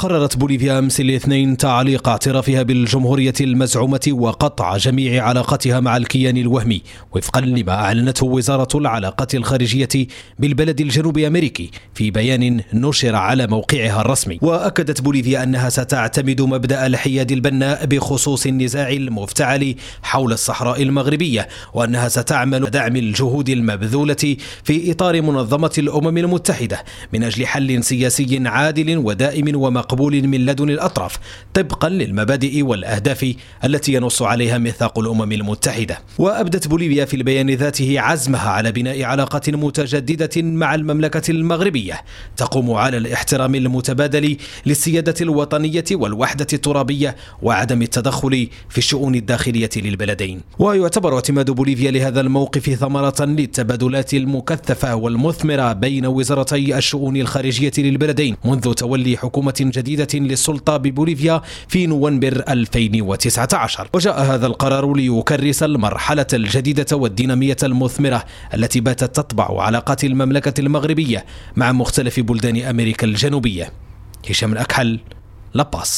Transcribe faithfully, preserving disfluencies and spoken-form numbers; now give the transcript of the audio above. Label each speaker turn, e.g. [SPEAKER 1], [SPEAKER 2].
[SPEAKER 1] قررت بوليفيا أمس الاثنين تعليق اعترافها بالجمهورية المزعومة وقطع جميع علاقتها مع الكيان الوهمي وفقا لما أعلنته وزارة العلاقات الخارجية بالبلد الجنوب أمريكي في بيان نشر على موقعها الرسمي. وأكدت بوليفيا أنها ستعتمد مبدأ الحياد البناء بخصوص النزاع المفتعل حول الصحراء المغربية، وأنها ستعمل دعم الجهود المبذولة في إطار منظمة الأمم المتحدة من أجل حل سياسي عادل ودائم ومقبول من لدن الأطراف طبقا للمبادئ والأهداف التي ينص عليها ميثاق الأمم المتحدة. وأبدت بوليفيا في البيان ذاته عزمها على بناء علاقة متجددة مع المملكة المغربية تقوم على الاحترام المتبادل للسيادة الوطنية والوحدة الترابية وعدم التدخل في الشؤون الداخلية للبلدين. ويعتبر اعتماد بوليفيا لهذا الموقف ثمرة للتبادلات المكثفة والمثمرة بين وزارتي الشؤون الخارجية للبلدين منذ تولي حكومة جديدة للسلطة ببوليفيا في نوفمبر ألفين وتسعة عشر. وجاء هذا القرار ليكرس المرحلة الجديدة والدينامية المثمرة التي باتت تطبع علاقات المملكة المغربية مع مختلف بلدان أمريكا الجنوبية. هشام الأكحل، لا باس.